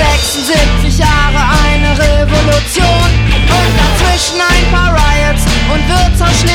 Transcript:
76 Jahre, eine Revolution und dazwischen ein paar Riots und Wirtshausschläge.